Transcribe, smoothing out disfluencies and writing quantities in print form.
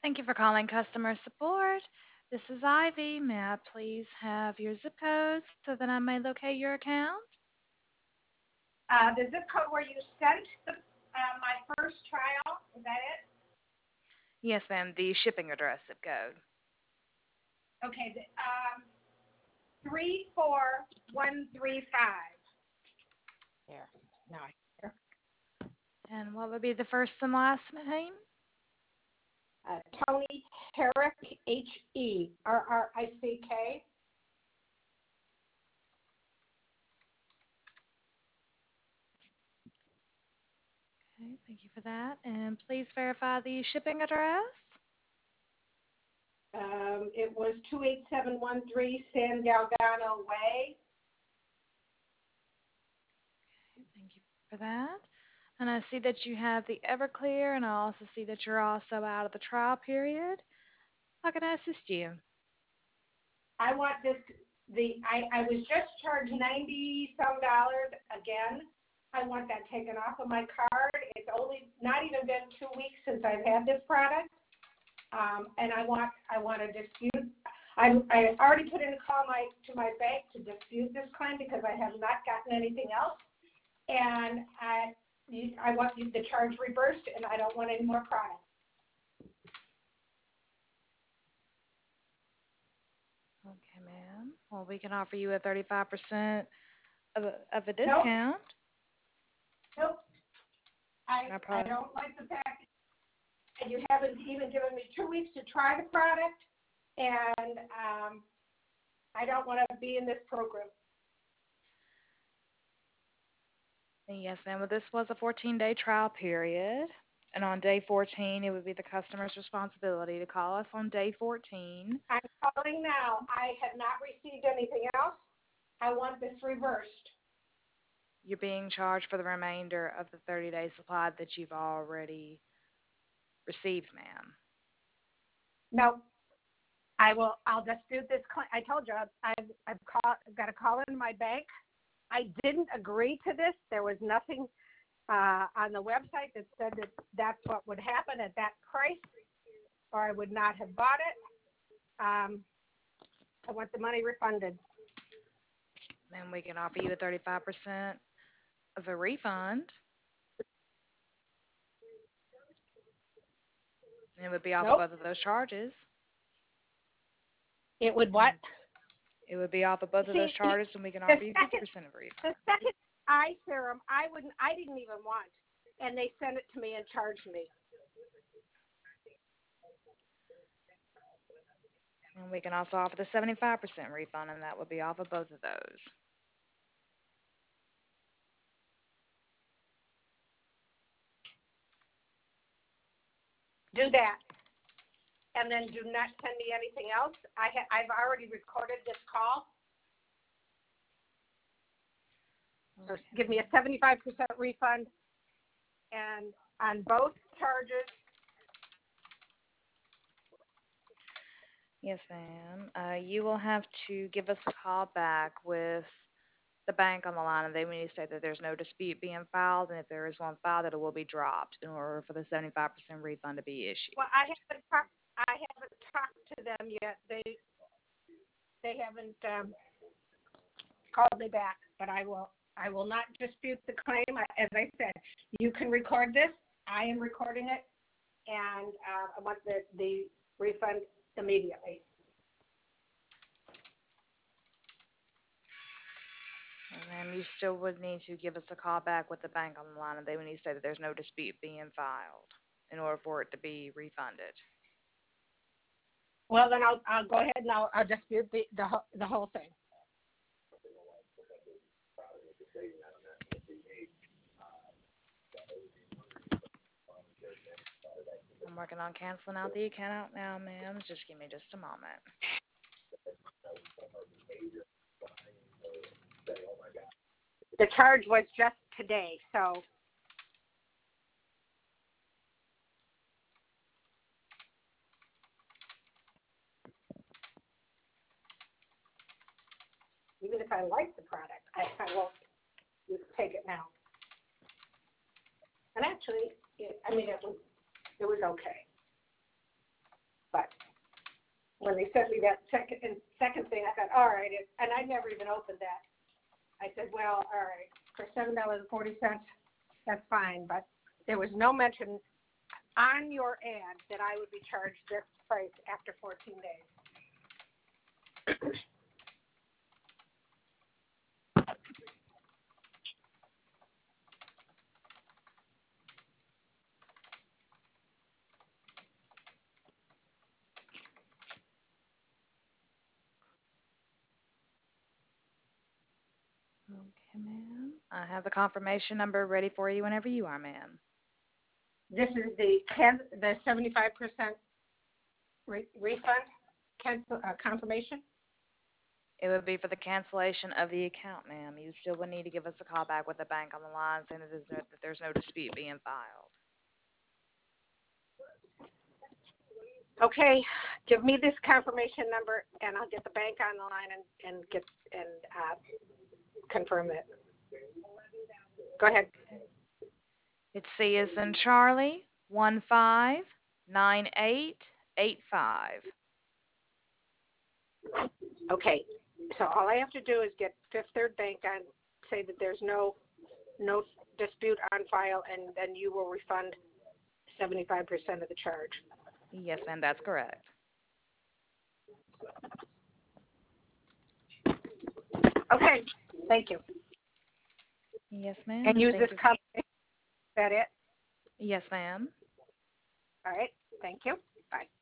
Thank you for calling customer support. This is Ivy. May I please have your zip code so that I may locate your account? The zip code where you sent my first trial, is that it? Yes, ma'am, the shipping address zip code. Okay, 34135. There, now I hear. And what would be the first and last name? Tony Herrick, Herrick. Okay, thank you for that. And please verify the shipping address. It was 28713 San Galgano Way. Okay, thank you for that. And I see that you have the Everclear, and I also see that you're also out of the trial period. How can I assist you? I want this, I was just charged 90 some dollars again. I want that taken off of my card. It's only not even been 2 weeks since I've had this product. And I want to dispute. I already put in a call to my bank to dispute this claim because I have not gotten anything else. And I want the charge reversed, and I don't want any more product. Okay, ma'am. Well, we can offer you a 35% of a Nope, discount. nope. No I problem. don't like the fact that you haven't even given me 2 weeks to try the product, and I don't want to be in this program. Yes, ma'am. Well, this was a 14-day trial period. And on day 14, it would be the customer's responsibility to call us on day 14. I'm calling now. I have not received anything else. I want this reversed. You're being charged for the remainder of the 30-day supply that you've already received, ma'am. No, I'll dispute this claim. I told you I've got to call in my bank. I didn't agree to this. There was nothing on the website that said that that's what would happen at that price, or I would not have bought it. I want the money refunded. Then we can offer you a 35% of a refund. And it would be off of Nope. both of those charges. It would what? And it would be off of both of those See, charges, and we can the offer you second 50% of a refund. the second eye serum, I didn't even want, and they sent it to me and charged me. And we can also offer the 75% refund, and that would be off of both of those. Do that, and then do not send me anything else. I've already recorded this call. So give me a 75% refund, and on both charges. Yes, ma'am. You will have to give us a call back with the bank on the line, and they will need to state that there's no dispute being filed, and if there is one filed, that it will be dropped in order for the 75% refund to be issued. Well, I haven't talked to them yet. They haven't called me back, but I will not dispute the claim. As I said, you can record this. I am recording it, and I want the refund immediately. And then you still would need to give us a call back with the bank on the line, and they would need to say that there's no dispute being filed in order for it to be refunded. Well, then I'll go ahead and I'll dispute the whole thing. I'm working on canceling out the account out now, ma'am. Just give me just a moment. The charge was just today, so even if I like the product, I won't take it now. And actually, it was okay. when they sent me that second thing, I thought, all right, and I never even opened that. I said, well, all right, for $7.40, that's fine, but there was no mention on your ad that I would be charged this price after 14 days. Okay, ma'am. I have the confirmation number ready for you whenever you are, ma'am. This is the 75% refund confirmation. It would be for the cancellation of the account, ma'am. You still would need to give us a call back with the bank on the line saying that there's no dispute being filed. Okay, give me this confirmation number, and I'll get the bank on the line and confirm it. Go ahead. It's C as in Charlie, 159885. Okay, so all I have to do is get Fifth Third Bank on, say that there's no dispute on file, and then you will refund 75% of the charge. Yes, ma'am, that's correct. Okay, thank you. Yes, ma'am. And use Thank this you. company. Is that it? Yes, ma'am. All right, thank you. Bye.